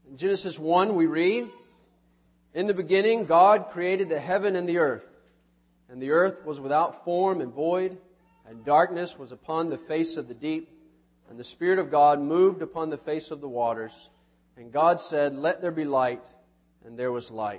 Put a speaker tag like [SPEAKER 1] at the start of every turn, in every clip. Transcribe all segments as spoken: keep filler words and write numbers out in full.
[SPEAKER 1] In Genesis one we read, "In the beginning God created the heaven and the earth. And the earth was without form and void, and darkness was upon the face of the deep. And the Spirit of God moved upon the face of the waters. And God said, 'Let there be light,' and there was light."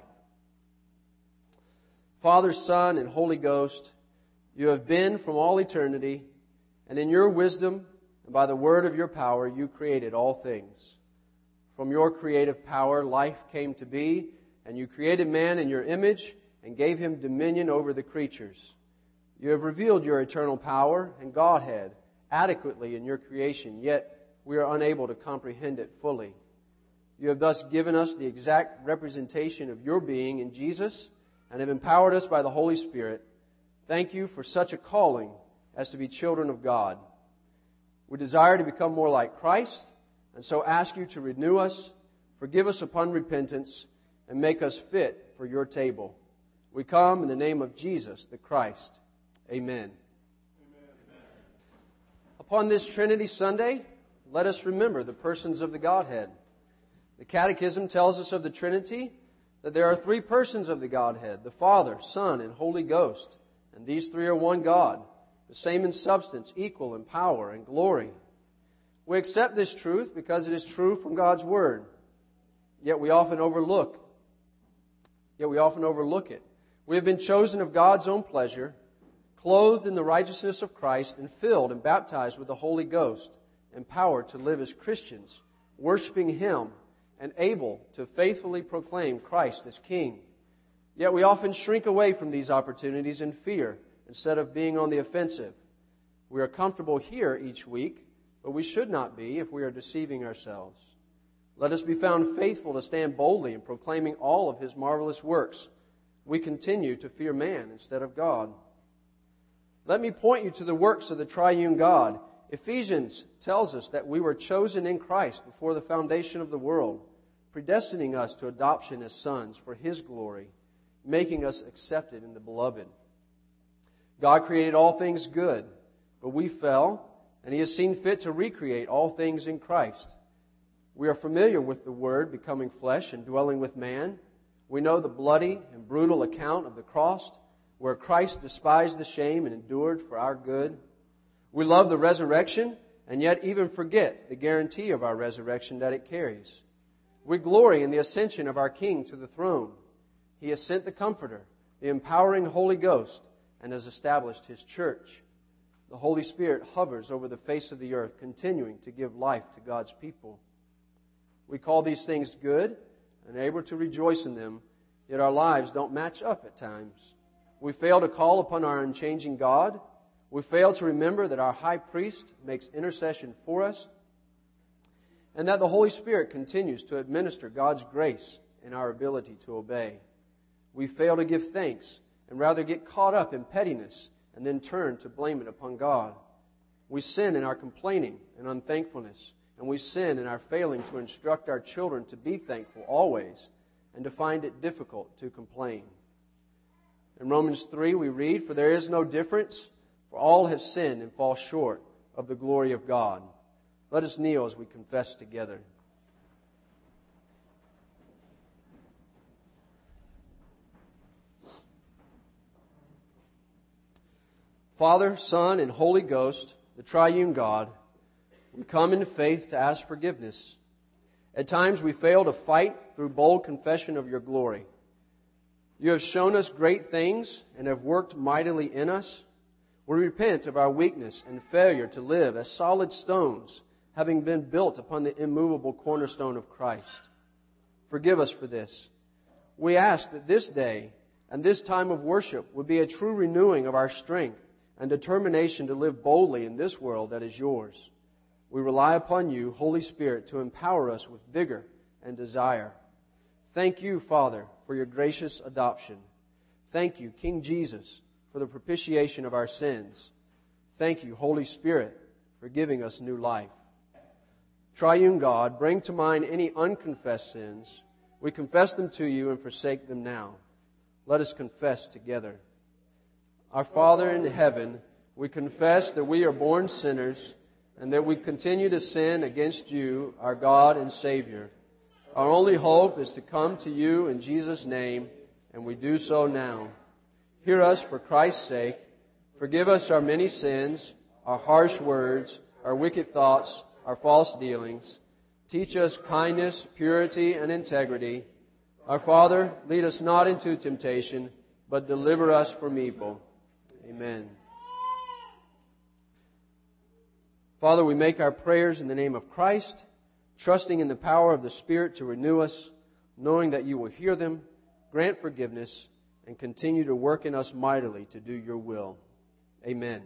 [SPEAKER 1] Father, Son, and Holy Ghost, you have been from all eternity, and in your wisdom and by the word of your power you created all things. From your creative power life came to be, and you created man in your image and gave him dominion over the creatures. You have revealed your eternal power and Godhead adequately in your creation, yet we are unable to comprehend it fully. You have thus given us the exact representation of your being in Jesus and have empowered us by the Holy Spirit. Thank you for such a calling as to be children of God. We desire to become more like Christ, and so ask you to renew us, forgive us upon repentance, and make us fit for your table. We come in the name of Jesus, the Christ. Amen. Amen. Upon this Trinity Sunday, let us remember the persons of the Godhead. The Catechism tells us of the Trinity that there are three persons of the Godhead, the Father, Son, and Holy Ghost. And these three are one God, the same in substance, equal in power and glory. We accept this truth because it is true from God's Word. Yet we often overlook. Yet we often overlook it. We have been chosen of God's own pleasure, clothed in the righteousness of Christ, and filled and baptized with the Holy Ghost, empowered to live as Christians, worshiping Him, and able to faithfully proclaim Christ as King. Yet we often shrink away from these opportunities in fear instead of being on the offensive. We are comfortable here each week, but we should not be if we are deceiving ourselves. Let us be found faithful to stand boldly in proclaiming all of His marvelous works. We continue to fear man instead of God. Let me point you to the works of the triune God. Ephesians tells us that we were chosen in Christ before the foundation of the world, predestining us to adoption as sons for His glory, making us accepted in the Beloved. God created all things good, but we fell, and He has seen fit to recreate all things in Christ. We are familiar with the Word becoming flesh and dwelling with man. We know the bloody and brutal account of the cross, where Christ despised the shame and endured for our good. We love the resurrection, and yet even forget the guarantee of our resurrection that it carries. We glory in the ascension of our King to the throne. He has sent the Comforter, the empowering Holy Ghost, and has established His church. The Holy Spirit hovers over the face of the earth, continuing to give life to God's people. We call these things good and are able to rejoice in them, yet our lives don't match up at times. We fail to call upon our unchanging God. We fail to remember that our high priest makes intercession for us, and that the Holy Spirit continues to administer God's grace in our ability to obey. We fail to give thanks and rather get caught up in pettiness and then turn to blame it upon God. We sin in our complaining and unthankfulness, and we sin in our failing to instruct our children to be thankful always and to find it difficult to complain. In Romans three we read, "For there is no difference, for all have sinned and fall short of the glory of God." Let us kneel as we confess together. Father, Son, and Holy Ghost, the triune God, we come in faith to ask forgiveness. At times we fail to fight through bold confession of your glory. You have shown us great things and have worked mightily in us. We repent of our weakness and failure to live as solid stones, having been built upon the immovable cornerstone of Christ. Forgive us for this. We ask that this day and this time of worship would be a true renewing of our strength and determination to live boldly in this world that is yours. We rely upon you, Holy Spirit, to empower us with vigor and desire. Thank you, Father, for your gracious adoption. Thank you, King Jesus, for the propitiation of our sins. Thank you, Holy Spirit, for giving us new life. Triune God, bring to mind any unconfessed sins. We confess them to you and forsake them now. Let us confess together. Our Father in heaven, we confess that we are born sinners and that we continue to sin against you, our God and Savior. Our only hope is to come to you in Jesus' name, and we do so now. Hear us for Christ's sake. Forgive us our many sins, our harsh words, our wicked thoughts, our false dealings. Teach us kindness, purity, and integrity. Our Father, lead us not into temptation, but deliver us from evil. Amen. Father, we make our prayers in the name of Christ, trusting in the power of the Spirit to renew us, knowing that you will hear them, grant forgiveness, and continue to work in us mightily to do your will. Amen. Amen.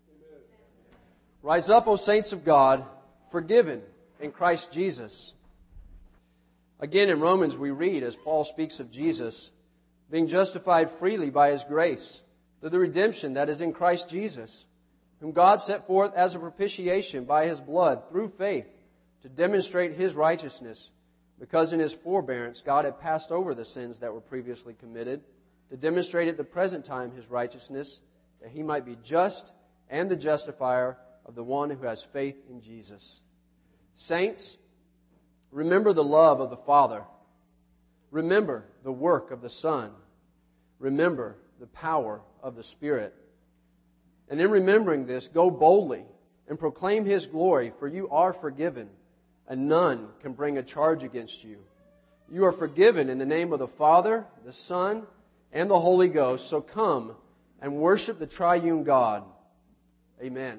[SPEAKER 1] Rise up, O saints of God, forgiven in Christ Jesus. Again, in Romans we read, as Paul speaks of Jesus, being justified freely by His grace, through the redemption that is in Christ Jesus, whom God set forth as a propitiation by His blood through faith, to demonstrate His righteousness, because in His forbearance God had passed over the sins that were previously committed, to demonstrate at the present time His righteousness, that He might be just and the justifier of the one who has faith in Jesus. Saints, remember the love of the Father. Remember the work of the Son. Remember the power of the Spirit. And in remembering this, go boldly and proclaim His glory, for you are forgiven, and none can bring a charge against you. You are forgiven in the name of the Father, the Son, and the Holy Ghost. So come and worship the triune God. Amen.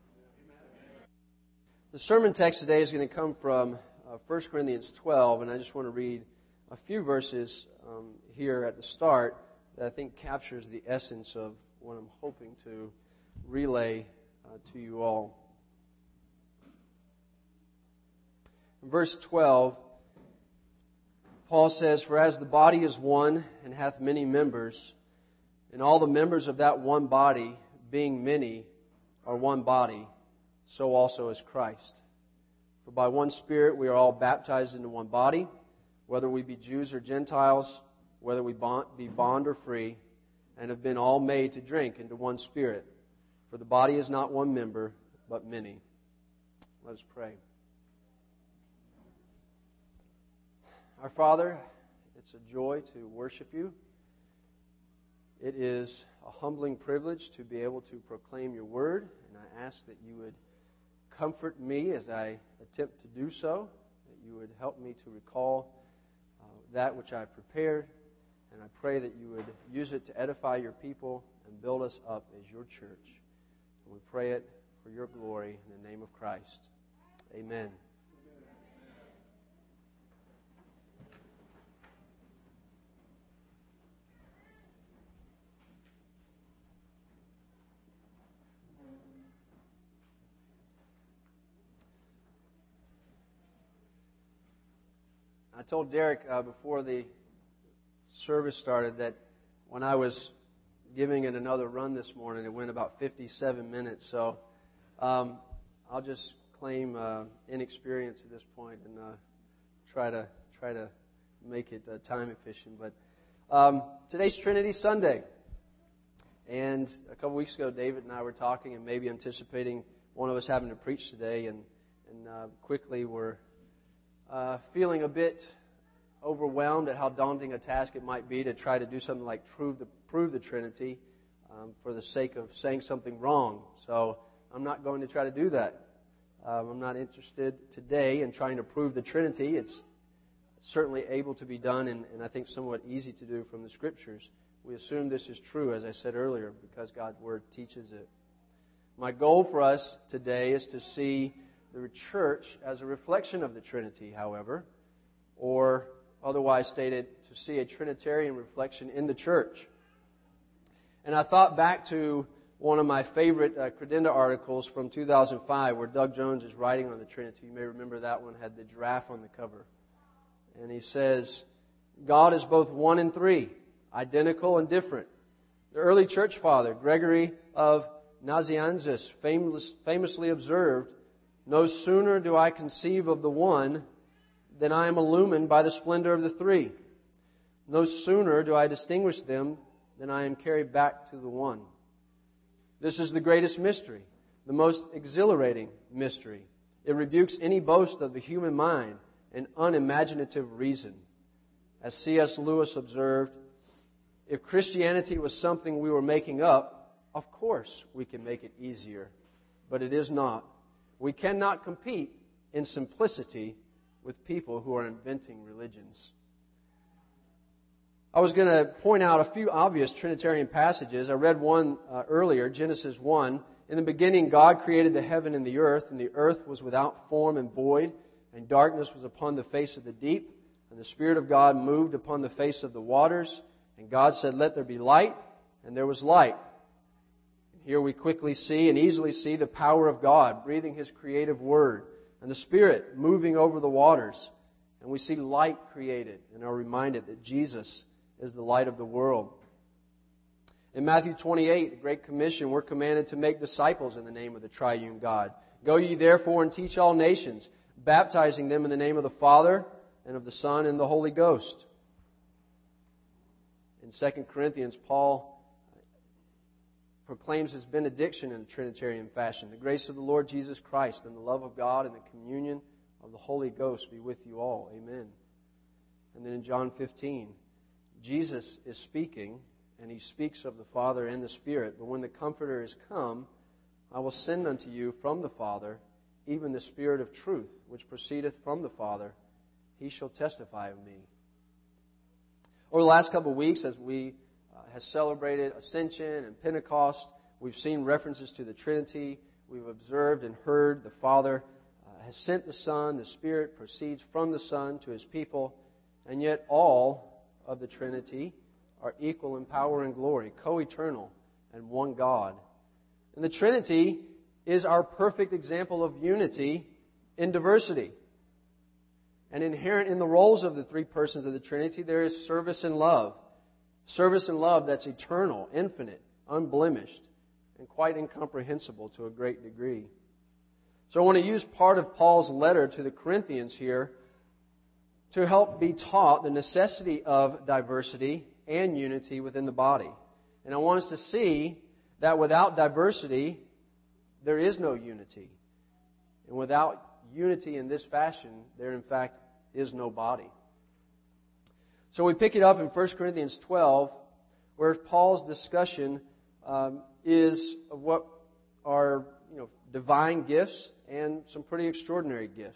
[SPEAKER 1] The sermon text today is going to come from uh, First Corinthians twelve, and I just want to read a few verses um, here at the start that I think captures the essence of what I'm hoping to relay uh, to you all. In verse twelve, Paul says, "For as the body is one and hath many members, and all the members of that one body, being many, are one body, so also is Christ. For by one Spirit we are all baptized into one body, whether we be Jews or Gentiles, whether we be bond or free, and have been all made to drink into one Spirit. For the body is not one member, but many." Let us pray. Our Father, it's a joy to worship you. It is a humbling privilege to be able to proclaim your word, and I ask that you would comfort me as I attempt to do so, that you would help me to recall uh, that which I've prepared, and I pray that you would use it to edify your people and build us up as your church. And we pray it for your glory in the name of Christ. Amen. I told Derek uh, before the service started that when I was giving it another run this morning, it went about fifty-seven minutes. So um, I'll just claim uh, inexperience at this point and uh, try to try to make it uh, time efficient. But um, today's Trinity Sunday, and a couple weeks ago, David and I were talking and maybe anticipating one of us having to preach today, and and uh, quickly we're Uh, feeling a bit overwhelmed at how daunting a task it might be to try to do something like prove the, prove the Trinity um, for the sake of saying something wrong. So I'm not going to try to do that. Um, I'm not interested today in trying to prove the Trinity. It's certainly able to be done and, and I think somewhat easy to do from the Scriptures. We assume this is true, as I said earlier, because God's Word teaches it. My goal for us today is to see the church as a reflection of the Trinity, however, or otherwise stated, to see a Trinitarian reflection in the church. And I thought back to one of my favorite uh, Credenda articles from two thousand five where Doug Jones is writing on the Trinity. You may remember that one had the giraffe on the cover. And he says, "God is both one and three, identical and different. The early church father, Gregory of Nazianzus, famous, famously observed, 'No sooner do I conceive of the one than I am illumined by the splendor of the three. No sooner do I distinguish them than I am carried back to the one. This is the greatest mystery, the most exhilarating mystery. It rebukes any boast of the human mind an unimaginative reason. As C S Lewis observed, if Christianity was something we were making up, of course we can make it easier. But it is not. We cannot compete in simplicity with people who are inventing religions. I was going to point out a few obvious Trinitarian passages. I read one uh, earlier, Genesis one. In the beginning, God created the heaven and the earth, and the earth was without form and void, and darkness was upon the face of the deep, and the Spirit of God moved upon the face of the waters. And God said, "Let there be light," and there was light. Here we quickly see and easily see the power of God breathing His creative word, and the Spirit moving over the waters. And we see light created and are reminded that Jesus is the light of the world. In Matthew twenty-eight, the Great Commission, we're commanded to make disciples in the name of the triune God. "Go ye therefore and teach all nations, baptizing them in the name of the Father and of the Son and the Holy Ghost." In Second Corinthians, Paul proclaims his benediction in a Trinitarian fashion. "The grace of the Lord Jesus Christ and the love of God and the communion of the Holy Ghost be with you all. Amen." And then in John fifteen, Jesus is speaking, and He speaks of the Father and the Spirit. "But when the Comforter is come, I will send unto you from the Father, even the Spirit of truth, which proceedeth from the Father. He shall testify of me." Over the last couple of weeks, as we uh, have celebrated Ascension and Pentecost, we've seen references to the Trinity. We've observed and heard the Father uh, has sent the Son. The Spirit proceeds from the Son to His people. And yet all of the Trinity are equal in power and glory, co-eternal, and one God. And the Trinity is our perfect example of unity in diversity. And inherent in the roles of the three persons of the Trinity, there is service and love. Service and love that's eternal, infinite, unblemished, and quite incomprehensible to a great degree. So I want to use part of Paul's letter to the Corinthians here to help be taught the necessity of diversity and unity within the body. And I want us to see that without diversity, there is no unity. And without unity in this fashion, there in fact is no body. So we pick it up in First Corinthians twelve, where Paul's discussion um, is of what are you know divine gifts and some pretty extraordinary gifts.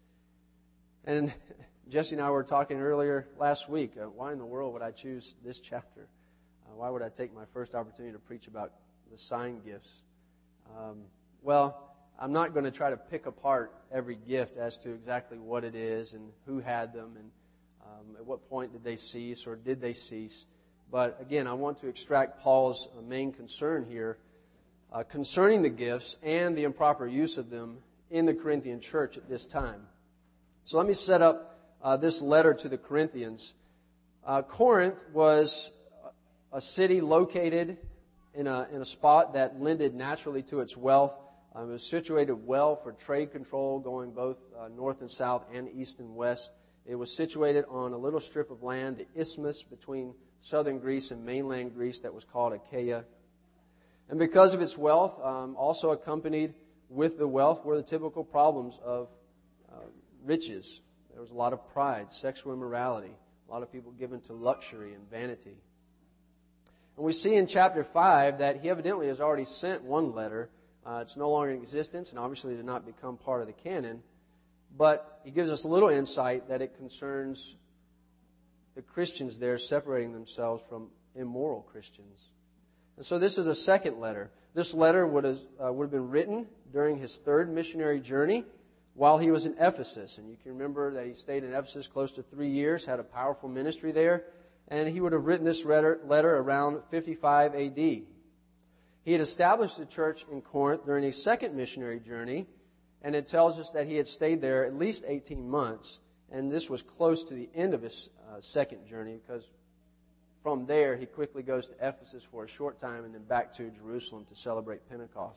[SPEAKER 1] And Jesse and I were talking earlier last week. Uh, why in the world would I choose this chapter? Uh, why would I take my first opportunity to preach about the sign gifts? Um, well, I'm not going to try to pick apart every gift as to exactly what it is and who had them and um, at what point did they cease or did they cease. But again, I want to extract Paul's uh, main concern here uh, concerning the gifts and the improper use of them in the Corinthian church at this time. So let me set up uh, this letter to the Corinthians. Uh, Corinth was a city located in a, in a spot that lended naturally to its wealth. Um, it was situated well for trade control going both uh, north and south and east and west. It was situated on a little strip of land, the isthmus between southern Greece and mainland Greece that was called Achaia. And because of its wealth, um, also accompanied with the wealth were the typical problems of uh, riches. There was a lot of pride, sexual immorality, a lot of people given to luxury and vanity. And we see in chapter five that he evidently has already sent one letter. Uh, it's no longer in existence and obviously did not become part of the canon. But he gives us a little insight that it concerns the Christians there separating themselves from immoral Christians. And so this is a second letter. This letter would have, uh, would have been written during his third missionary journey while he was in Ephesus. And you can remember that he stayed in Ephesus close to three years, had a powerful ministry there. And he would have written this letter, letter around fifty-five A D. He had established the church in Corinth during his second missionary journey, and it tells us that he had stayed there at least eighteen months, and this was close to the end of his uh, second journey, because from there he quickly goes to Ephesus for a short time and then back to Jerusalem to celebrate Pentecost.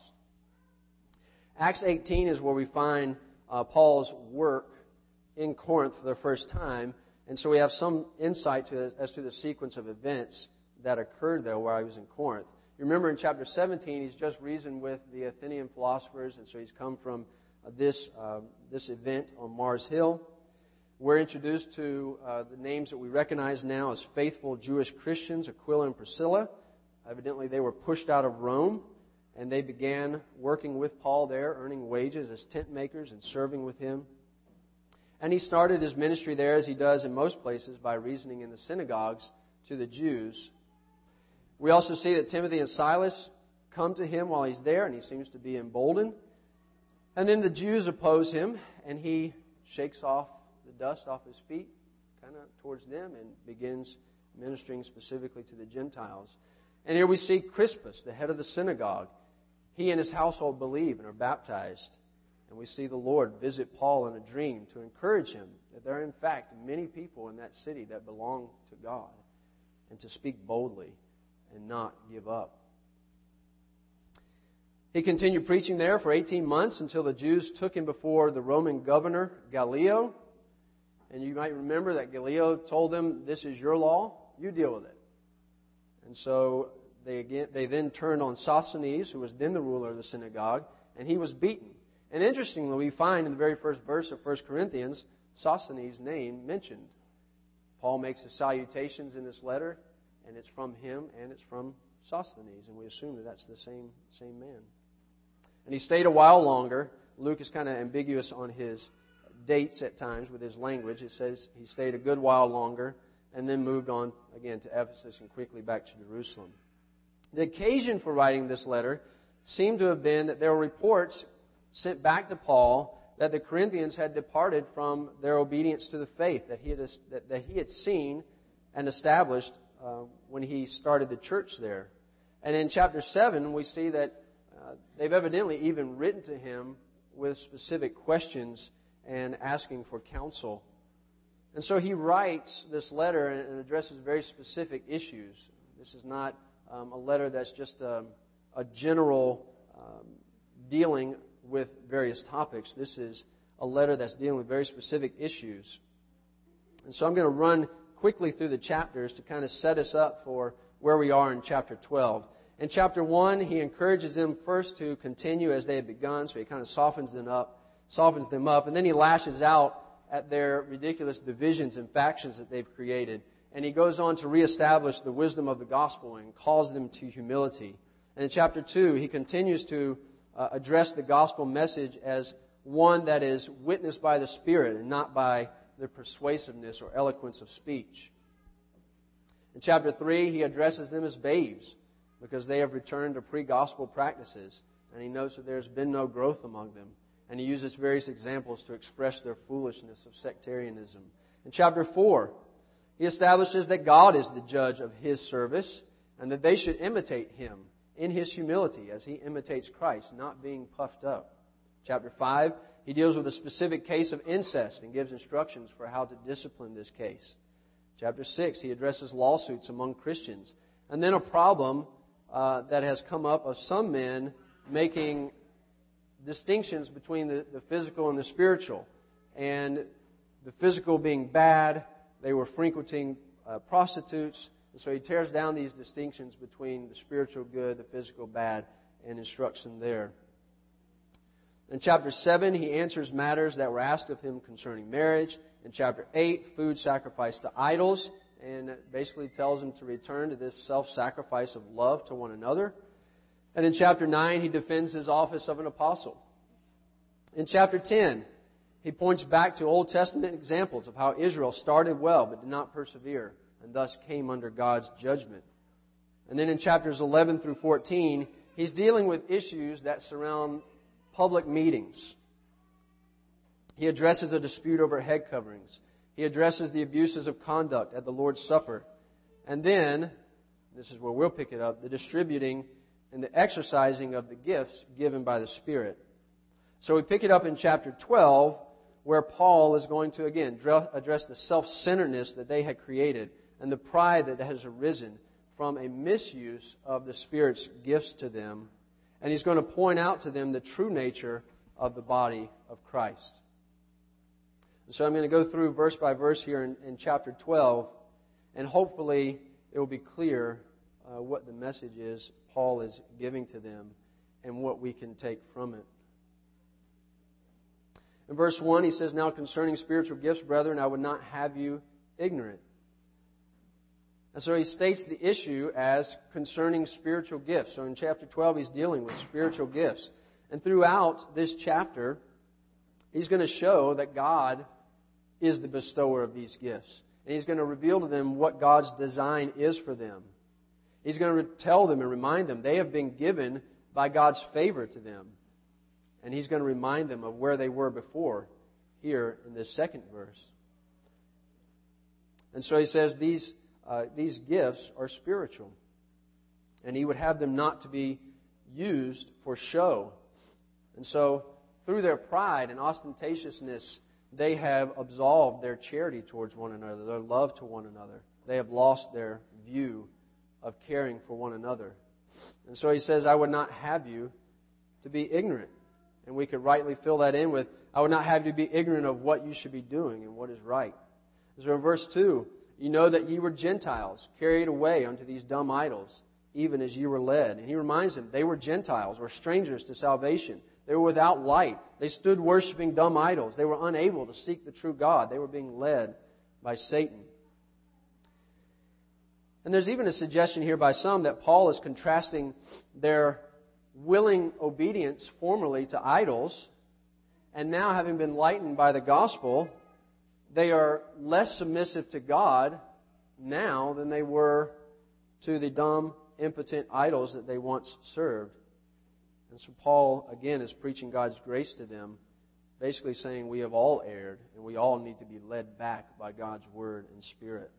[SPEAKER 1] Acts eighteen is where we find uh, Paul's work in Corinth for the first time, and so we have some insight to, as to the sequence of events that occurred there while he was in Corinth. You remember in chapter seventeen, he's just reasoned with the Athenian philosophers, and so he's come from uh, this uh, this event on Mars Hill. we're introduced to uh, the names that we recognize now as faithful Jewish Christians, Aquila and Priscilla. Evidently, they were pushed out of Rome, and they began working with Paul there, earning wages as tent makers and serving with him. And he started his ministry there, as he does in most places, by reasoning in the synagogues to the Jews. We also see that Timothy and Silas come to him while he's there, and he seems to be emboldened. And then the Jews oppose him, and he shakes off the dust off his feet, kind of towards them, and begins ministering specifically to the Gentiles. And here we see Crispus, the head of the synagogue. He and his household believe and are baptized. And we see the Lord visit Paul in a dream to encourage him that there are in fact many people in that city that belong to God, and to speak boldly and not give up. He continued preaching there for eighteen months until the Jews took him before the Roman governor, Gallio. And you might remember that Gallio told them, "This is your law, you deal with it." And so they again, they then turned on Sosthenes, who was then the ruler of the synagogue, and he was beaten. And interestingly, we find in the very first verse of First Corinthians, Sosthenes' name mentioned. Paul makes his salutations in this letter, and it's from him and it's from Sosthenes, and we assume that that's the same, same man. And he stayed a while longer. Luke is kind of ambiguous on his dates at times with his language. It says he stayed a good while longer and then moved on again to Ephesus and quickly back to Jerusalem. The occasion for writing this letter seemed to have been that there were reports sent back to Paul that the Corinthians had departed from their obedience to the faith that he had, that, that he had seen and established uh, when he started the church there. And in chapter seven, we see that uh, they've evidently even written to him with specific questions and asking for counsel. And so he writes this letter and addresses very specific issues. This is not um, a letter that's just a, a general um, dealing with various topics. This is a letter that's dealing with very specific issues. And so I'm going to run quickly through the chapters to kind of set us up for where we are in chapter twelve. In chapter one, he encourages them first to continue as they had begun, so he kind of softens them up, softens them up, and then he lashes out at their ridiculous divisions and factions that they've created. And he goes on to reestablish the wisdom of the gospel and calls them to humility. And in chapter two, he continues to uh, address the gospel message as one that is witnessed by the Spirit and not by the persuasiveness or eloquence of speech. In chapter three, he addresses them as babes because they have returned to pre-gospel practices. And he notes that there's been no growth among them. And he uses various examples to express their foolishness of sectarianism. In chapter four, he establishes that God is the judge of his service and that they should imitate him in his humility as he imitates Christ, not being puffed up. Chapter five, he deals with a specific case of incest and gives instructions for how to discipline this case. Chapter six, he addresses lawsuits among Christians. And then a problem uh, that has come up of some men making distinctions between the, the physical and the spiritual. And the physical being bad, they were frequenting uh, prostitutes. And so he tears down these distinctions between the spiritual good, the physical bad, and instructs them there. In chapter seven, he answers matters that were asked of him concerning marriage. In chapter eight, food sacrificed to idols, and basically tells them to return to this self-sacrifice of love to one another. And in chapter nine, he defends his office of an apostle. In chapter ten, he points back to Old Testament examples of how Israel started well but did not persevere, and thus came under God's judgment. And then in chapters eleven through fourteen, he's dealing with issues that surround public meetings. He addresses a dispute over head coverings. He addresses the abuses of conduct at the Lord's Supper. And then, this is where we'll pick it up, the distributing and the exercising of the gifts given by the Spirit. So we pick it up in chapter twelve, where Paul is going to, again, address the self-centeredness that they had created and the pride that has arisen from a misuse of the Spirit's gifts to them. And he's going to point out to them the true nature of the body of Christ. And so I'm going to go through verse by verse here in, in chapter twelve, and hopefully it will be clear uh, what the message is Paul is giving to them and what we can take from it. In verse one, he says, "Now concerning spiritual gifts, brethren, I would not have you ignorant." And so he states the issue as concerning spiritual gifts. So in chapter twelve, he's dealing with spiritual gifts. And throughout this chapter, he's going to show that God is the bestower of these gifts. And he's going to reveal to them what God's design is for them. He's going to tell them and remind them they have been given by God's favor to them. And he's going to remind them of where they were before here in this second verse. And so he says these, uh, these gifts are spiritual. And he would have them not to be used for show. And so through their pride and ostentatiousness, they have absolved their charity towards one another, their love to one another. They have lost their view of caring for one another. And so he says, I would not have you to be ignorant. And we could rightly fill that in with, I would not have you be ignorant of what you should be doing and what is right. So in verse two, you know that ye were Gentiles, carried away unto these dumb idols, even as ye were led. And he reminds them, they were Gentiles, or strangers to salvation. They were without light. They stood worshiping dumb idols. They were unable to seek the true God. They were being led by Satan. And there's even a suggestion here by some that Paul is contrasting their willing obedience formerly to idols, and now having been lightened by the gospel, they are less submissive to God now than they were to the dumb, impotent idols that they once served. And so Paul, again, is preaching God's grace to them, basically saying we have all erred and we all need to be led back by God's Word and Spirit.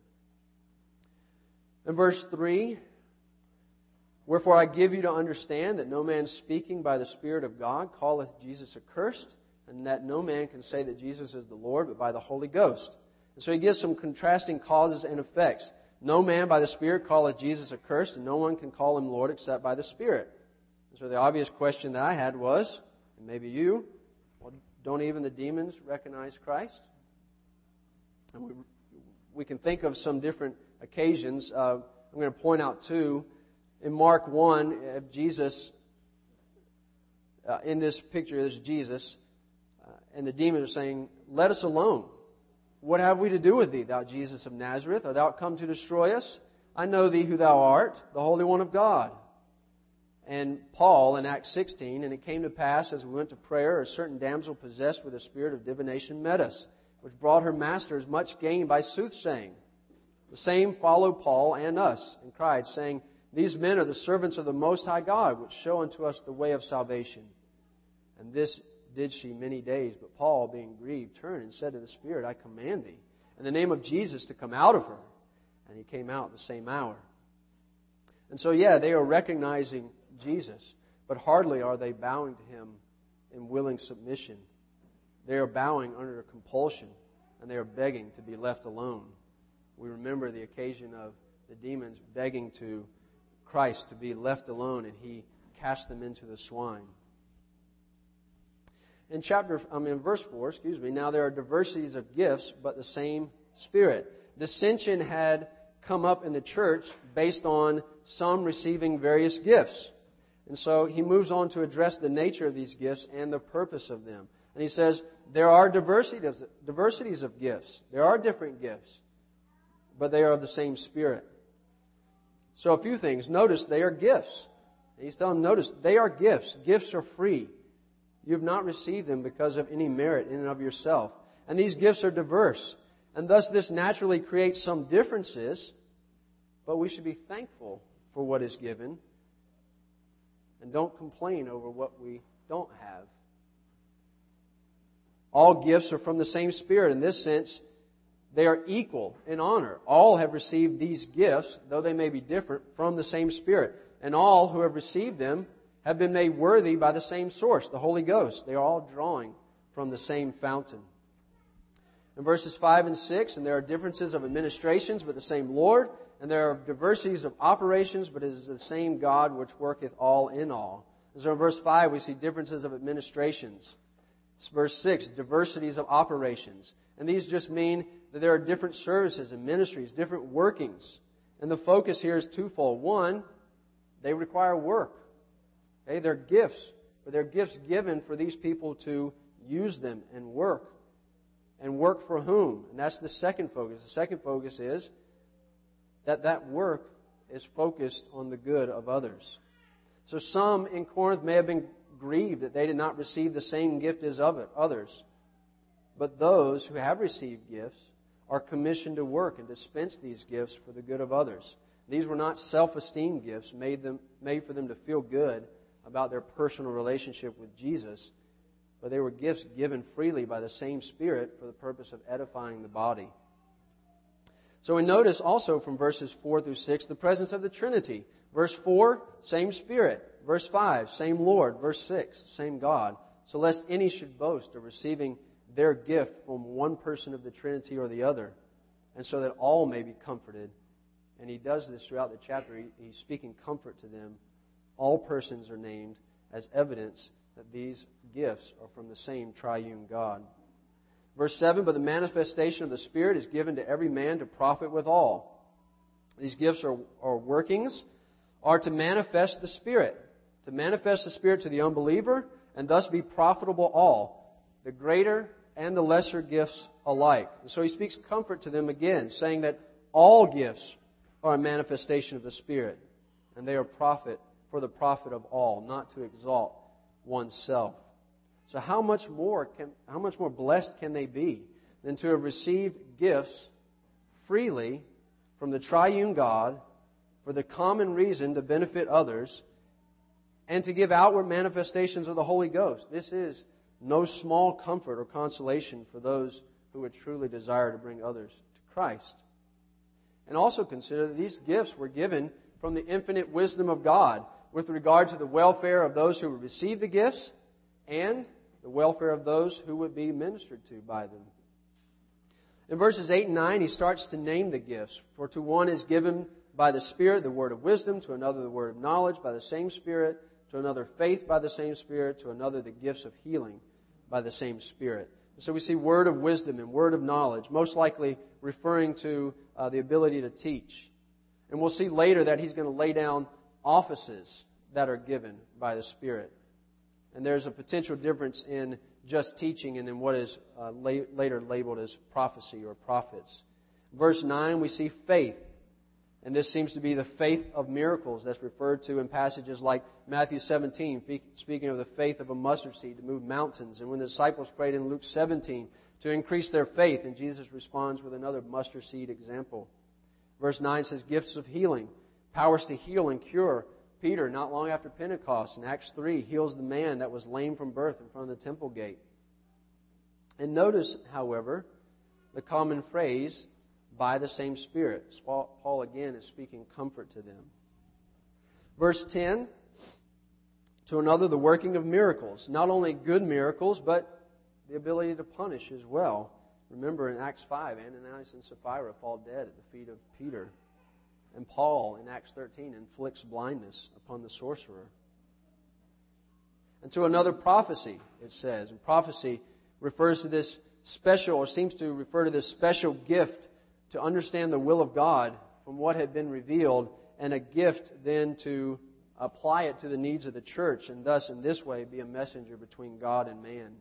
[SPEAKER 1] In verse three, wherefore I give you to understand that no man speaking by the Spirit of God calleth Jesus accursed, and that no man can say that Jesus is the Lord but by the Holy Ghost. And so he gives some contrasting causes and effects. No man by the Spirit calleth Jesus accursed, and no one can call him Lord except by the Spirit. And so the obvious question that I had was, and maybe you, well, don't even the demons recognize Christ? And we, we can think of some different occasions. Uh, I'm going to point out two. In Mark one, uh, Jesus, uh, in this picture, there's Jesus, uh, and the demons are saying, let us alone. What have we to do with thee, thou Jesus of Nazareth? Art thou come to destroy us? I know thee who thou art, the Holy One of God. And Paul in Acts sixteen, and it came to pass as we went to prayer, a certain damsel possessed with a spirit of divination met us, which brought her masters much gain by soothsaying. The same followed Paul and us, and cried, saying, these men are the servants of the Most High God, which show unto us the way of salvation. And this did she many days. But Paul, being grieved, turned and said to the Spirit, I command thee, in the name of Jesus, to come out of her. And he came out the same hour. And so, yeah, they are recognizing Jesus, but hardly are they bowing to Him in willing submission. They are bowing under compulsion, and they are begging to be left alone. We remember the occasion of the demons begging to Christ to be left alone, and He cast them into the swine. In chapter, I mean, verse four, excuse me. Now there are diversities of gifts, but the same Spirit. Dissension had come up in the church based on some receiving various gifts, and so he moves on to address the nature of these gifts and the purpose of them. And he says there are diversities, diversities of gifts. There are different gifts, but they are of the same Spirit. So a few things. Notice they are gifts. He's telling them, notice, they are gifts. Gifts are free. You have not received them because of any merit in and of yourself. And these gifts are diverse. And thus this naturally creates some differences, but we should be thankful for what is given and don't complain over what we don't have. All gifts are from the same Spirit. In this sense, they are equal in honor. All have received these gifts, though they may be different, from the same Spirit. And all who have received them have been made worthy by the same source, the Holy Ghost. They are all drawing from the same fountain. In verses five and six, and there are differences of administrations, but the same Lord. And there are diversities of operations, but it is the same God which worketh all in all. And so in verse five, we see differences of administrations. Verse six, diversities of operations. And these just mean that there are different services and ministries, different workings. And the focus here is twofold. One, they require work. Okay, they're gifts, but they're gifts given for these people to use them and work. And work for whom? And that's the second focus. The second focus is that that work is focused on the good of others. So some in Corinth may have been grieved that they did not receive the same gift as others. But those who have received gifts are commissioned to work and dispense these gifts for the good of others. These were not self-esteem gifts made them made for them to feel good about their personal relationship with Jesus, but they were gifts given freely by the same Spirit for the purpose of edifying the body. So we notice also from verses four through six the presence of the Trinity. Verse four, same Spirit. Verse five, same Lord. Verse six, same God. So lest any should boast of receiving their gift from one person of the Trinity or the other, and so that all may be comforted. And he does this throughout the chapter. He, he's speaking comfort to them. All persons are named as evidence that these gifts are from the same triune God. Verse seven, but the manifestation of the Spirit is given to every man to profit withal. These gifts are, are workings, are to manifest the Spirit. To manifest the Spirit to the unbeliever, and thus be profitable all, the greater and the lesser gifts alike. And so he speaks comfort to them again, saying that all gifts are a manifestation of the Spirit, and they are profit for the profit of all, not to exalt oneself. So how much more can, how much more blessed can they be than to have received gifts freely from the triune God for the common reason to benefit others and to give outward manifestations of the Holy Ghost? This is no small comfort or consolation for those who would truly desire to bring others to Christ. And also consider that these gifts were given from the infinite wisdom of God with regard to the welfare of those who would receive the gifts and the welfare of those who would be ministered to by them. In verses eight and nine, he starts to name the gifts. For to one is given by the Spirit the word of wisdom, to another the word of knowledge by the same Spirit, to another faith by the same Spirit, to another the gifts of healing by the same Spirit. And so we see word of wisdom and word of knowledge, most likely referring to uh, the ability to teach. And we'll see later that he's going to lay down offices that are given by the Spirit. And there's a potential difference in just teaching and in what is uh, la- later labeled as prophecy or prophets. Verse nine, we see faith. And this seems to be the faith of miracles that's referred to in passages like Matthew seventeen, speaking of the faith of a mustard seed to move mountains. And when the disciples prayed in Luke seventeen to increase their faith, and Jesus responds with another mustard seed example. Verse nine says gifts of healing, powers to heal and cure. Peter, not long after Pentecost, in Acts three, heals the man that was lame from birth in front of the temple gate. And notice, however, the common phrase, by the same Spirit. Paul again is speaking comfort to them. Verse ten, to another the working of miracles. Not only good miracles, but the ability to punish as well. Remember in Acts five, Ananias and Sapphira fall dead at the feet of Peter. And Paul in Acts thirteen inflicts blindness upon the sorcerer. And to another prophecy, it says. And prophecy refers to this special, or seems to refer to this special gift to understand the will of God from what had been revealed, and a gift then to apply it to the needs of the church, and thus in this way be a messenger between God and man.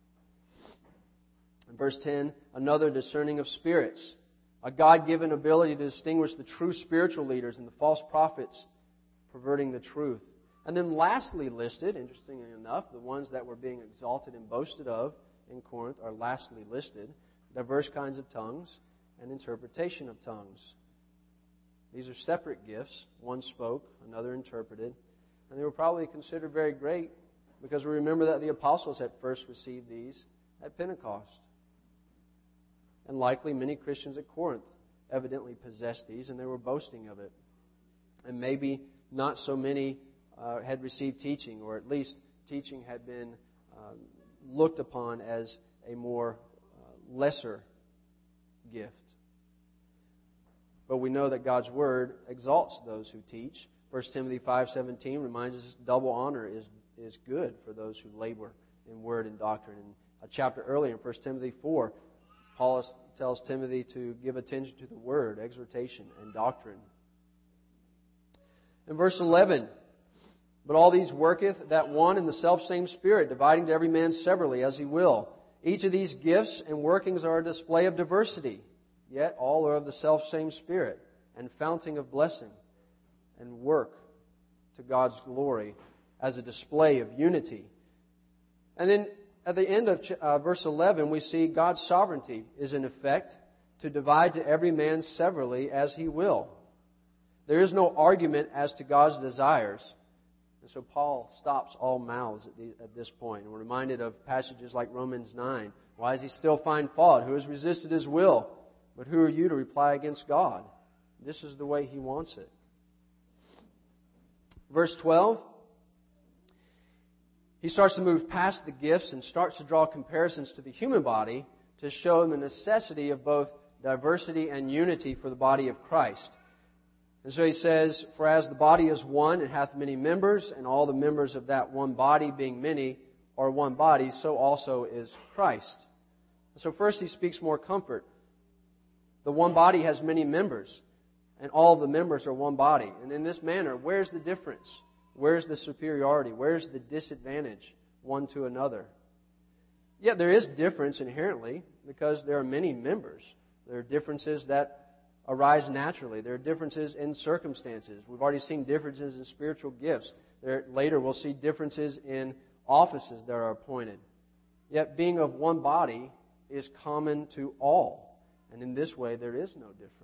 [SPEAKER 1] In verse ten, another discerning of spirits, a God-given ability to distinguish the true spiritual leaders and the false prophets perverting the truth. And then lastly listed, interestingly enough, the ones that were being exalted and boasted of in Corinth are lastly listed, diverse kinds of tongues and interpretation of tongues. These are separate gifts. One spoke, another interpreted. And they were probably considered very great because we remember that the apostles had first received these at Pentecost. And likely many Christians at Corinth evidently possessed these and they were boasting of it. And maybe not so many uh, had received teaching, or at least teaching had been uh, looked upon as a more uh, lesser gift. But we know that God's Word exalts those who teach. First Timothy five seventeen reminds us double honor is, is good for those who labor in word and doctrine. And a chapter earlier in First Timothy four, Paul tells Timothy to give attention to the Word, exhortation, and doctrine. In verse eleven, But all these worketh that one and the selfsame Spirit, dividing to every man severally as he will. Each of these gifts and workings are a display of diversity, yet all are of the selfsame Spirit, and fountain of blessing, and work to God's glory as a display of unity. And then at the end of uh, verse eleven, we see God's sovereignty is in effect to divide to every man severally as he will. There is no argument as to God's desires. And so Paul stops all mouths at, the, at this point. And we're reminded of passages like Romans nine. Why does he still find fault? Who has resisted his will? But who are you to reply against God? This is the way he wants it. Verse twelve. He starts to move past the gifts and starts to draw comparisons to the human body to show the necessity of both diversity and unity for the body of Christ. And so he says, for as the body is one, it hath many members, and all the members of that one body, being many, are one body, so also is Christ. And so first he speaks more comfort. The one body has many members, and all the members are one body. And in this manner, where's the difference? Where's the superiority? Where's the disadvantage one to another? Yet there is difference inherently because there are many members. There are differences that arise naturally. There are differences in circumstances. We've already seen differences in spiritual gifts. There, later we'll see differences in offices that are appointed. Yet being of one body is common to all. And in this way there is no difference.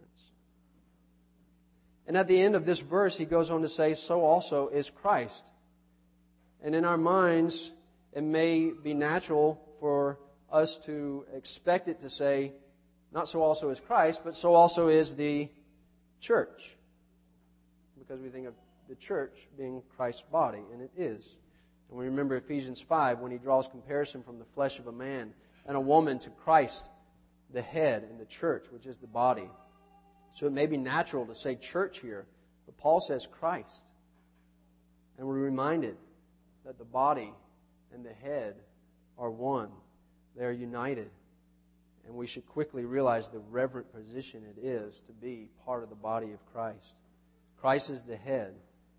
[SPEAKER 1] And at the end of this verse he goes on to say, so also is Christ. And in our minds it may be natural for us to expect it to say, not so also is Christ, but so also is the church. Because we think of the church being Christ's body, and it is. And we remember Ephesians five when he draws comparison from the flesh of a man and a woman to Christ, the head, and the church, which is the body. So it may be natural to say church here, but Paul says Christ. And we're reminded that the body and the head are one. They are united. And we should quickly realize the reverent position it is to be part of the body of Christ. Christ is the head,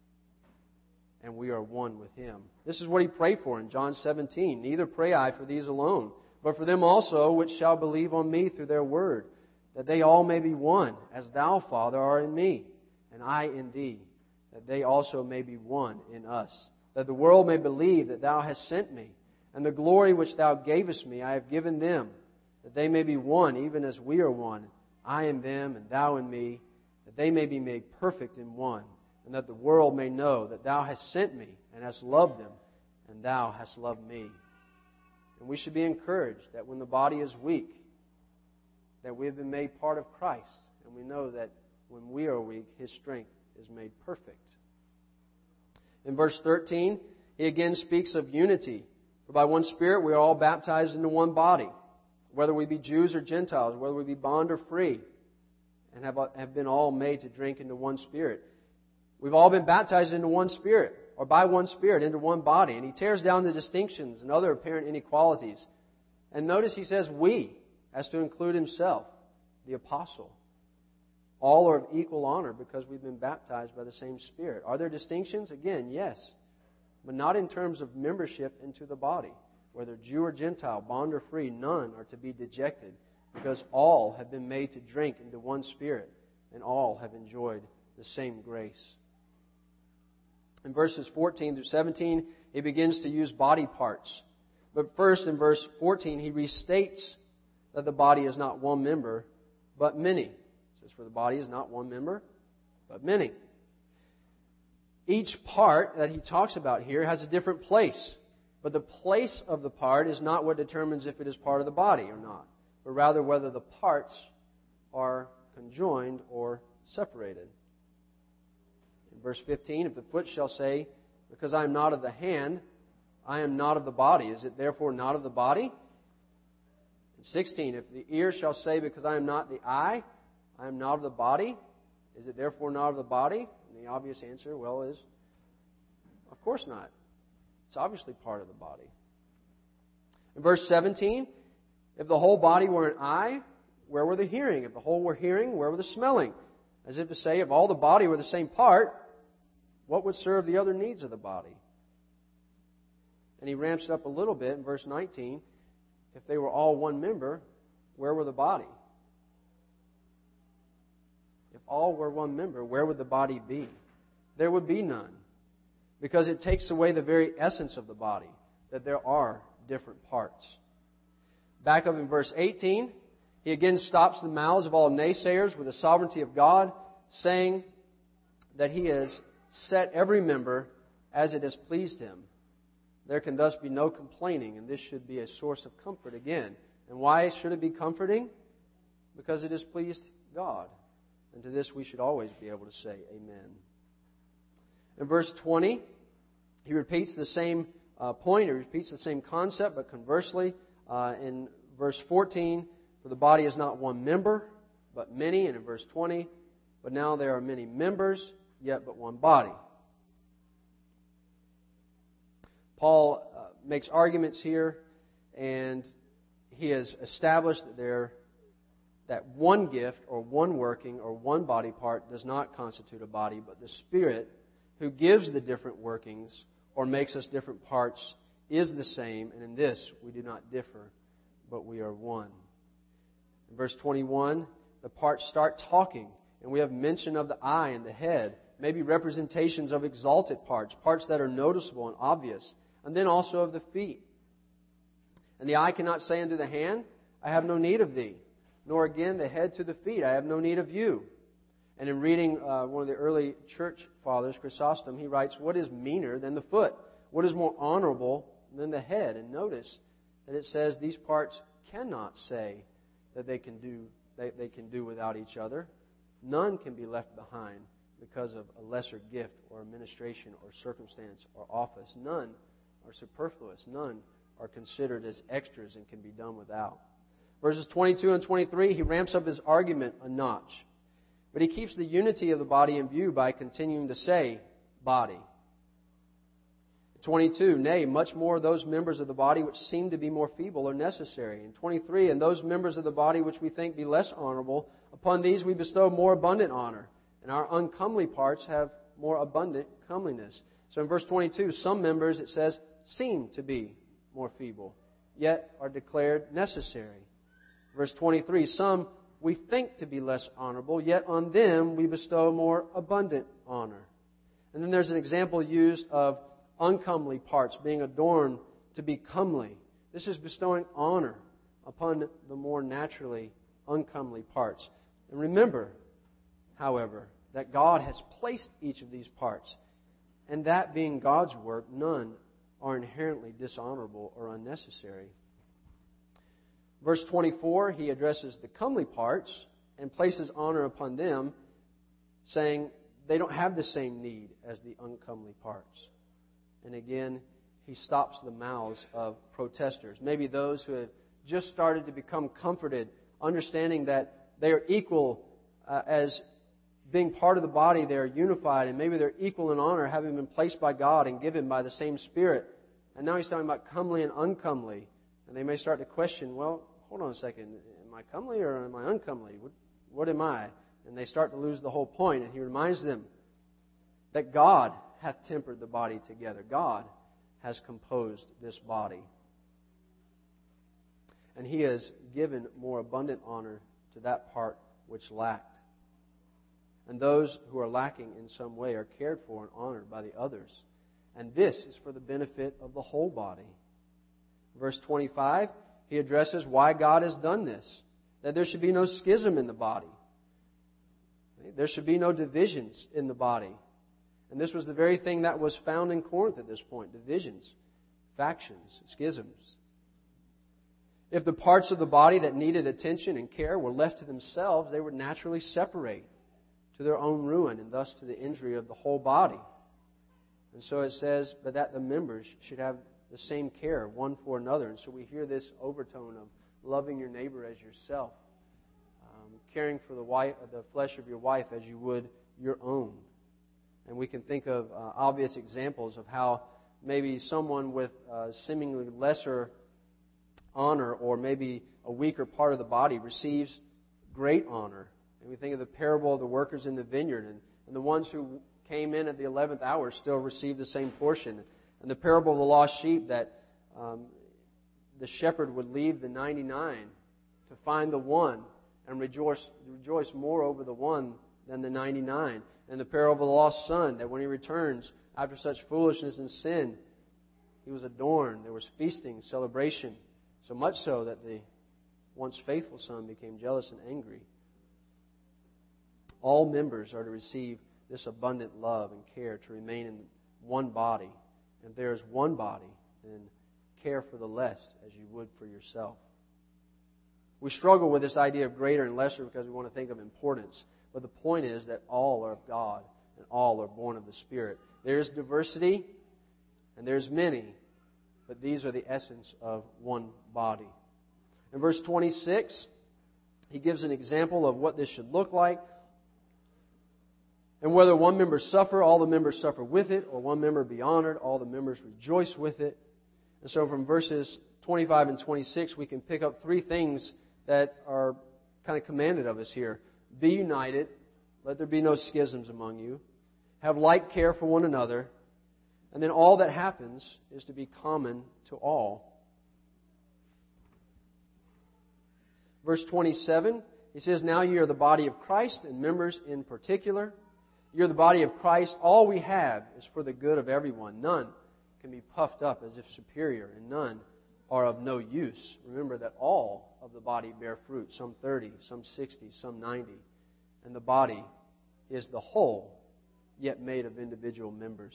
[SPEAKER 1] and we are one with Him. This is what He prayed for in John seventeen. Neither pray I for these alone, but for them also which shall believe on me through their word, that they all may be one, as Thou, Father, art in me, and I in Thee, that they also may be one in us, that the world may believe that Thou hast sent me, and the glory which Thou gavest me I have given them, that they may be one, even as we are one, I in them, and Thou in me, that they may be made perfect in one, and that the world may know that Thou hast sent me, and hast loved them, and Thou hast loved me. And we should be encouraged that when the body is weak, that we have been made part of Christ, and we know that when we are weak, His strength is made perfect. In verse thirteen, he again speaks of unity. For by one Spirit we are all baptized into one body, whether we be Jews or Gentiles, whether we be bond or free, and have, have been all made to drink into one Spirit. We've all been baptized into one Spirit, or by one Spirit, into one body. And he tears down the distinctions and other apparent inequalities. And notice he says we, as to include himself, the apostle. All are of equal honor because we've been baptized by the same Spirit. Are there distinctions? Again, yes. But not in terms of membership into the body. Whether Jew or Gentile, bond or free, none are to be dejected, because all have been made to drink into one Spirit, and all have enjoyed the same grace. In verses fourteen through seventeen, he begins to use body parts. But first, in verse fourteen, he restates that the body is not one member, but many. He says, for the body is not one member, but many. Each part that he talks about here has a different place. But the place of the part is not what determines if it is part of the body or not, but rather whether the parts are conjoined or separated. In verse fifteen, if the foot shall say, because I am not of the hand, I am not of the body, is it therefore not of the body? In sixteen, if the ear shall say, because I am not the eye, I am not of the body, is it therefore not of the body? And the obvious answer, well, is, of course not. It's obviously part of the body. In verse seventeen, if the whole body were an eye, where were the hearing? If the whole were hearing, where were the smelling? As if to say, if all the body were the same part, what would serve the other needs of the body? And he ramps it up a little bit in verse nineteen. If they were all one member, where were the body? If all were one member, where would the body be? There would be none. Because it takes away the very essence of the body, that there are different parts. Back up in verse eighteen, he again stops the mouths of all naysayers with the sovereignty of God, saying that He has set every member as it has pleased Him. There can thus be no complaining, and this should be a source of comfort again. And why should it be comforting? Because it has pleased God. And to this we should always be able to say amen. In verse twenty, he repeats the same uh, point, he repeats the same concept, but conversely, uh, in verse fourteen, for the body is not one member, but many, and in verse twenty, but now there are many members, yet but one body. Paul uh, makes arguments here, and he has established that there that one gift or one working or one body part does not constitute a body, but the Spirit who gives the different workings or makes us different parts is the same, and in this we do not differ, but we are one. In verse twenty-one, the parts start talking, and we have mention of the eye and the head, maybe representations of exalted parts, parts that are noticeable and obvious, and then also of the feet. And the eye cannot say unto the hand, I have no need of thee, nor again the head to the feet, I have no need of you. And in reading uh, one of the early church fathers, Chrysostom, he writes, what is meaner than the foot? What is more honorable than the head? And notice that it says these parts cannot say that they can do they, they can do without each other. None can be left behind because of a lesser gift or administration or circumstance or office. None are superfluous. None are considered as extras and can be done without. Verses twenty-two and twenty-three, he ramps up his argument a notch. But he keeps the unity of the body in view by continuing to say, body. twenty-two, nay, much more those members of the body which seem to be more feeble are necessary. And twenty-three, and those members of the body which we think be less honorable, upon these we bestow more abundant honor. And our uncomely parts have more abundant comeliness. So in verse twenty-two, some members, it says, seem to be more feeble, yet are declared necessary. Verse twenty-three, some we think to be less honorable, yet on them we bestow more abundant honor. And then there's an example used of uncomely parts being adorned to be comely. This is bestowing honor upon the more naturally uncomely parts. And remember, however, that God has placed each of these parts, and that being God's work, none are inherently dishonorable or unnecessary. Verse twenty-four, he addresses the comely parts and places honor upon them, saying they don't have the same need as the uncomely parts. And again, he stops the mouths of protesters, maybe those who have just started to become comforted, understanding that they are equal uh, as being part of the body, they are unified, and maybe they're equal in honor, having been placed by God and given by the same Spirit. And now he's talking about comely and uncomely. And they may start to question, well, hold on a second, am I comely or am I uncomely? What, what am I? And they start to lose the whole point. And he reminds them that God hath tempered the body together. God has composed this body. And He has given more abundant honor to that part which lacked. And those who are lacking in some way are cared for and honored by the others. And this is for the benefit of the whole body. Verse twenty-five, he addresses why God has done this. That there should be no schism in the body. There should be no divisions in the body. And this was the very thing that was found in Corinth at this point. Divisions, factions, schisms. If the parts of the body that needed attention and care were left to themselves, they would naturally separate to their own ruin and thus to the injury of the whole body. And so it says, but that the members should have the same care one for another. And so we hear this overtone of loving your neighbor as yourself, um, caring for the wife, the flesh of your wife as you would your own. And we can think of uh, obvious examples of how maybe someone with uh, seemingly lesser honor or maybe a weaker part of the body receives great honor. And we think of the parable of the workers in the vineyard and, and the ones who came in at the eleventh hour still received the same portion. And the parable of the lost sheep, that um, the shepherd would leave the ninety-nine to find the one and rejoice, rejoice more over the one than the ninety-nine. And the parable of the lost son, that when he returns after such foolishness and sin, he was adorned. There was feasting, celebration, so much so that the once faithful son became jealous and angry. All members are to receive this abundant love and care to remain in one body. And if there is one body, then care for the less as you would for yourself. We struggle with this idea of greater and lesser because we want to think of importance. But the point is that all are of God and all are born of the Spirit. There is diversity and there's many, but these are the essence of one body. In verse twenty-six, he gives an example of what this should look like. And whether one member suffer, all the members suffer with it, or one member be honored, all the members rejoice with it. And so from verses twenty-five and twenty-six, we can pick up three things that are kind of commanded of us here. Be united. Let there be no schisms among you. Have like care for one another. And then all that happens is to be common to all. Verse twenty-seven, he says, now you are the body of Christ and members in particular. You're the body of Christ. All we have is for the good of everyone. None can be puffed up as if superior, and none are of no use. Remember that all of the body bear fruit, some thirty, some sixty, some ninety. And the body is the whole, yet made of individual members.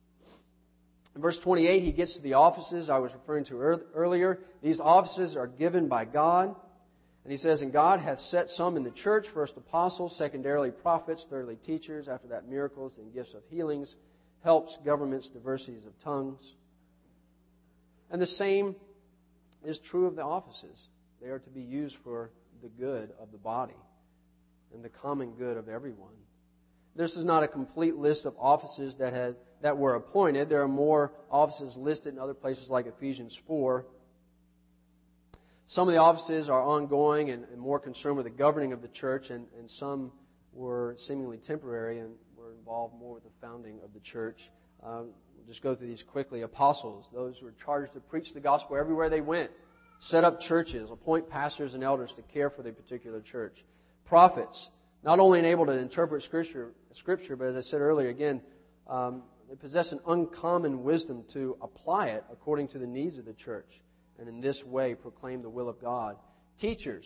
[SPEAKER 1] In verse twenty-eight, he gets to the offices I was referring to earlier. These offices are given by God. And he says, and God hath set some in the church, first apostles, secondarily prophets, thirdly teachers, after that miracles and gifts of healings, helps, governments, diversities of tongues. And the same is true of the offices. They are to be used for the good of the body and the common good of everyone. This is not a complete list of offices that had, that were appointed. There are more offices listed in other places like Ephesians four. Some of the offices are ongoing and, and more concerned with the governing of the church, and, and some were seemingly temporary and were involved more with the founding of the church. Um, we'll just go through these quickly. Apostles, those who were charged to preach the gospel everywhere they went. Set up churches, appoint pastors and elders to care for the particular church. Prophets, not only able to interpret Scripture, Scripture, but as I said earlier, again, um, they possess an uncommon wisdom to apply it according to the needs of the church, and in this way proclaim the will of God. Teachers,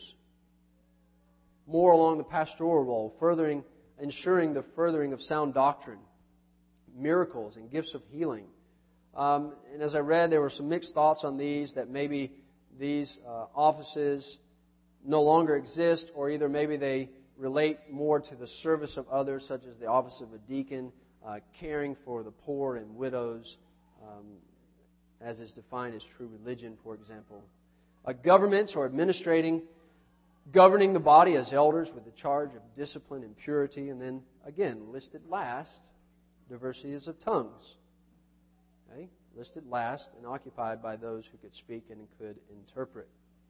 [SPEAKER 1] more along the pastoral role, furthering, ensuring the furthering of sound doctrine, miracles and gifts of healing. Um, and as I read, there were some mixed thoughts on these, that maybe these uh, offices no longer exist, or either maybe they relate more to the service of others, such as the office of a deacon, uh, caring for the poor and widows, um, as is defined as true religion, for example. Uh, governments or administrating, governing the body as elders with the charge of discipline and purity. And then, again, listed last, diversities of tongues. Okay? Listed last and occupied by those who could speak and could interpret.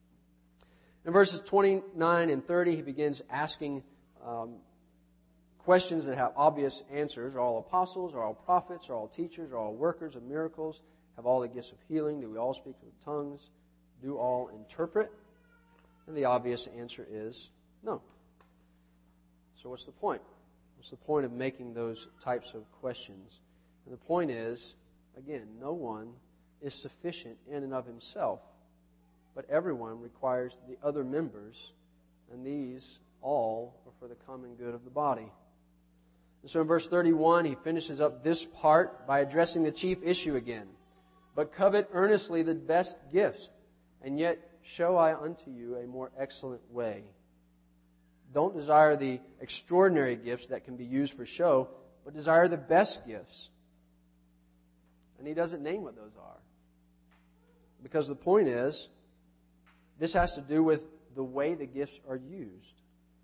[SPEAKER 1] In verses twenty-nine and thirty, he begins asking um, questions that have obvious answers. Are all apostles? Are all prophets? Are all teachers? Are all workers of miracles? Have all the gifts of healing? Do we all speak with tongues? Do all interpret? And the obvious answer is no. So what's the point? What's the point of making those types of questions? And the point is, again, no one is sufficient in and of himself, but everyone requires the other members, and these all are for the common good of the body. And so in verse thirty-one, he finishes up this part by addressing the chief issue again. But covet earnestly the best gifts, and yet show I unto you a more excellent way. Don't desire the extraordinary gifts that can be used for show, but desire the best gifts. And he doesn't name what those are. Because the point is, this has to do with the way the gifts are used.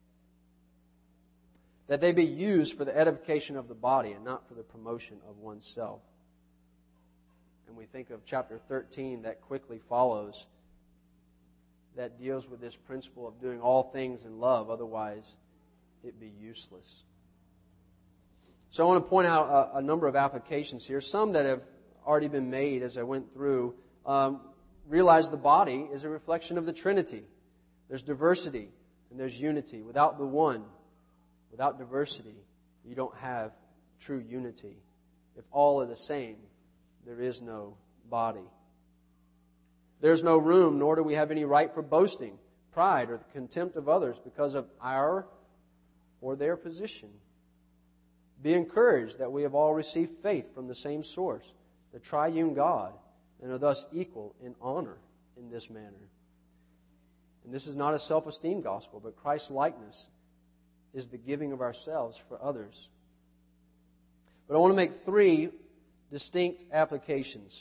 [SPEAKER 1] That they be used for the edification of the body and not for the promotion of oneself. And we think of chapter thirteen that quickly follows, that deals with this principle of doing all things in love, otherwise it be useless. So I want to point out a, a number of applications here, some that have already been made as I went through. Um, realize the body is a reflection of the Trinity. There's diversity and there's unity. Without the one, without diversity, you don't have true unity. If all are the same, there is no body. There's no room, nor do we have any right for boasting, pride, or the contempt of others because of our or their position. Be encouraged that we have all received faith from the same source, the triune God, and are thus equal in honor in this manner. And this is not a self-esteem gospel, but Christ's likeness is the giving of ourselves for others. But I want to make three distinct applications.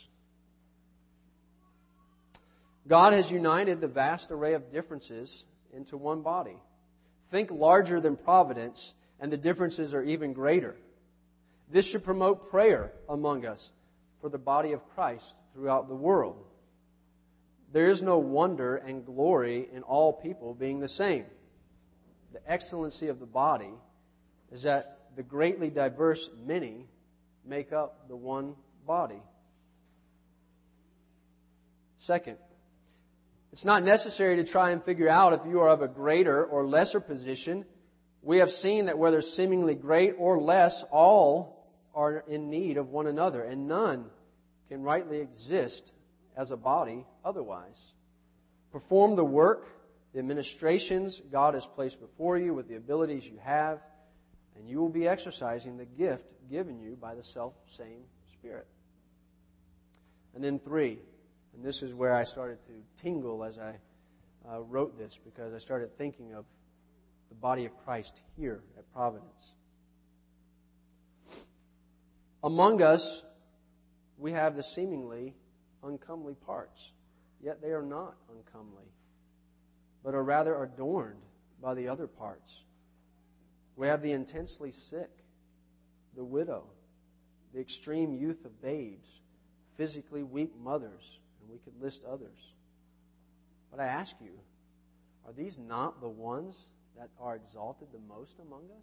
[SPEAKER 1] God has united the vast array of differences into one body. Think larger than providence, and the differences are even greater. This should promote prayer among us for the body of Christ throughout the world. There is no wonder and glory in all people being the same. The excellency of the body is that the greatly diverse many make up the one body. Second, it's not necessary to try and figure out if you are of a greater or lesser position. We have seen that whether seemingly great or less, all are in need of one another, and none can rightly exist as a body otherwise. Perform the work, the administrations God has placed before you with the abilities you have, and you will be exercising the gift given you by the self-same Spirit. And then three, and this is where I started to tingle as I uh, wrote this, because I started thinking of the body of Christ here at Providence. Among us, we have the seemingly uncomely parts, yet they are not uncomely, but are rather adorned by the other parts. We have the intensely sick, the widow, the extreme youth of babes, physically weak mothers, and we could list others. But I ask you, are these not the ones that are exalted the most among us?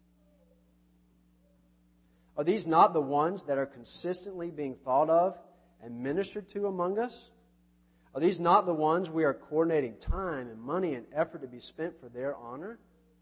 [SPEAKER 1] Are these not the ones that are consistently being thought of and ministered to among us? Are these not the ones we are coordinating time and money and effort to be spent for their honor?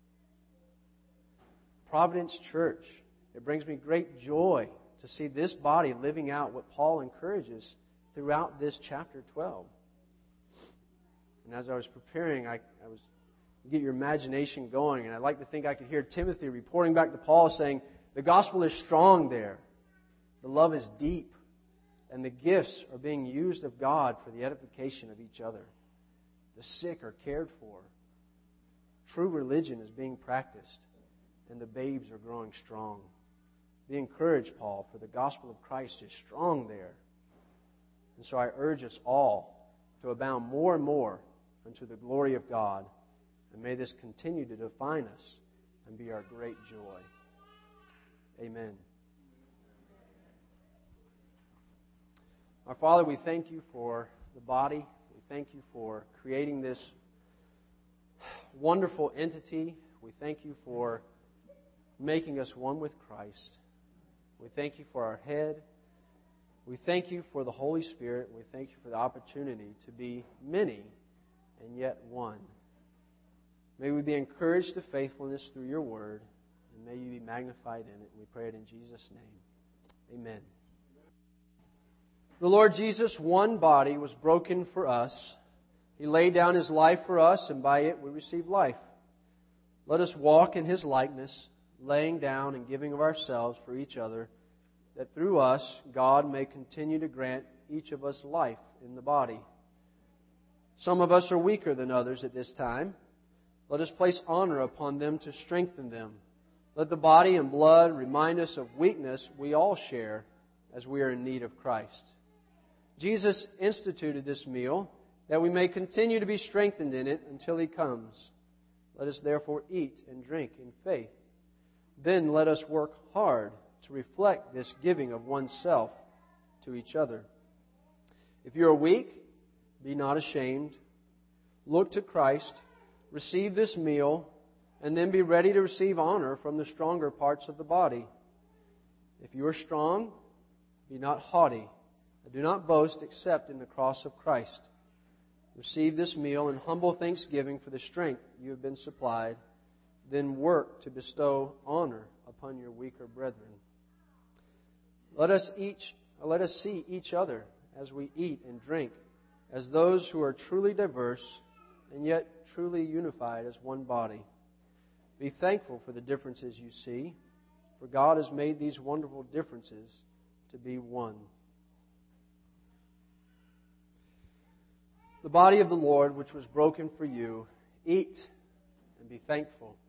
[SPEAKER 1] Providence Church, it brings me great joy to see this body living out what Paul encourages throughout this chapter twelve. And as I was preparing, I, I was get your imagination going, and I'd like to think I could hear Timothy reporting back to Paul saying, the gospel is strong there. The love is deep. And the gifts are being used of God for the edification of each other. The sick are cared for. True religion is being practiced. And the babes are growing strong. Be encouraged, Paul, for the gospel of Christ is strong there. And so I urge us all to abound more and more unto the glory of God. And may this continue to define us and be our great joy. Amen. Our Father, we thank you for the body. We thank you for creating this wonderful entity. We thank you for making us one with Christ. We thank you for our head. We thank you for the Holy Spirit. We thank you for the opportunity to be many and yet one. May we be encouraged to faithfulness through your word, and may you be magnified in it. We pray it in Jesus' name. Amen. The Lord Jesus, one body, was broken for us. He laid down His life for us, and by it we receive life. Let us walk in His likeness, laying down and giving of ourselves for each other, that through us God may continue to grant each of us life in the body. Some of us are weaker than others at this time. Let us place honor upon them to strengthen them. Let the body and blood remind us of weakness we all share as we are in need of Christ. Jesus instituted this meal that we may continue to be strengthened in it until He comes. Let us therefore eat and drink in faith. Then let us work hard to reflect this giving of oneself to each other. If you are weak, be not ashamed. Look to Christ, receive this meal, and then be ready to receive honor from the stronger parts of the body. If you are strong, be not haughty, and do not boast except in the cross of Christ. Receive this meal in humble thanksgiving for the strength you have been supplied. Then work to bestow honor upon your weaker brethren. Let us each, let us see each other as we eat and drink, as those who are truly diverse and yet truly unified as one body. Be thankful for the differences you see, for God has made these wonderful differences to be one. The body of the Lord, which was broken for you, eat and be thankful.